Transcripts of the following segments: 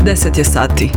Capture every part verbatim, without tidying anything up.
deset je sati.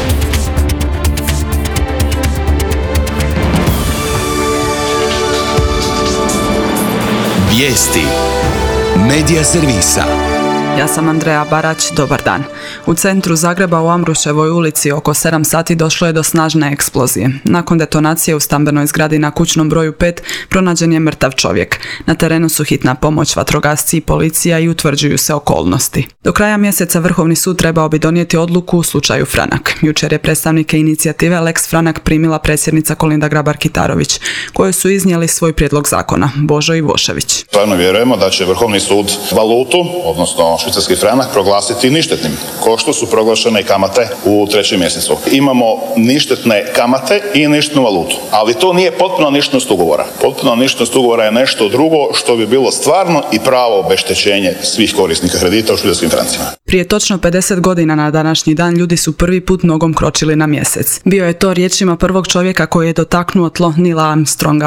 Vijesti Medija servisa. Ja sam Andreja Barać, dobar dan. U centru Zagreba u Ambruševoj ulici oko sedam sati došlo je do snažne eksplozije. Nakon detonacije u stambenoj zgradi na kućnom broju pet pronađen je mrtav čovjek. Na terenu su hitna pomoć, vatrogasci i policija i utvrđuju se okolnosti. Do kraja mjeseca Vrhovni sud trebao bi donijeti odluku u slučaju Franak. Jučer je predstavnike inicijative Lex Franak primila predsjednica Kolinda Grabar-Kitarović, kojoj su iznijeli svoj prijedlog zakona, Božo Ivošević. Stvarno vjerujemo da će Vrhovni sud valutu, odnosno švicarski franak, proglasiti ništetnim, ko što su proglašene i kamate u trećem mjesecu. Imamo ništetne kamate i ništetnu valutu, ali to nije potpuno ništetnost ugovora. Potpuno ništetnost ugovora je nešto drugo što bi bilo stvarno i pravo obeštećenje svih korisnika kredita u švicarskim francima. Prije točno pedeset godina na današnji dan ljudi su prvi put nogom kročili na mjesec. Bio je to riječima prvog čovjeka koji je dotaknuo tlo Neila Armstronga.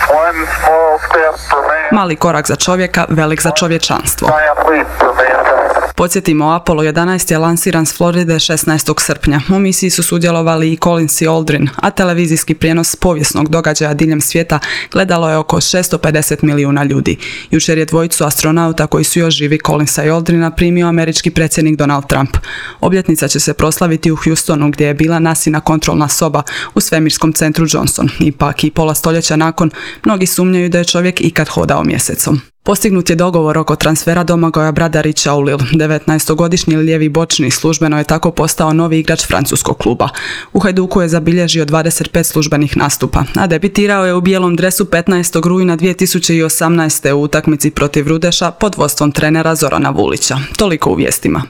Mali korak za čovjeka, velik za čovječanstvo. Podsjetimo, Apollo jedanaest je lansiran s Floride šesnaestog srpnja. U misiji su sudjelovali i Collins i Aldrin, a televizijski prijenos povijesnog događaja diljem svijeta gledalo je oko šesto pedeset milijuna ljudi. Jučer je dvojicu astronauta koji su još živi, Collinsa i Aldrina, primio američki predsjednik Donald Trump. Obljetnica će se proslaviti u Houstonu, gdje je bila NASIna kontrolna soba u svemirskom centru Johnson. Ipak i pola stoljeća nakon, mnogi sumnjaju da je čovjek ikad hodao mjesecom. Postignut je dogovor oko transfera Domagoja Bradarića u Lille. devetnaestogodišnji lijevi bočni službeno je tako postao novi igrač francuskog kluba. U Hajduku je zabilježio dvadeset pet službenih nastupa, a debitirao je u bijelom dresu petnaestog rujna dvije tisuće osamnaeste. u utakmici protiv Rudeša pod vodstvom trenera Zorana Vulića. Toliko u vijestima.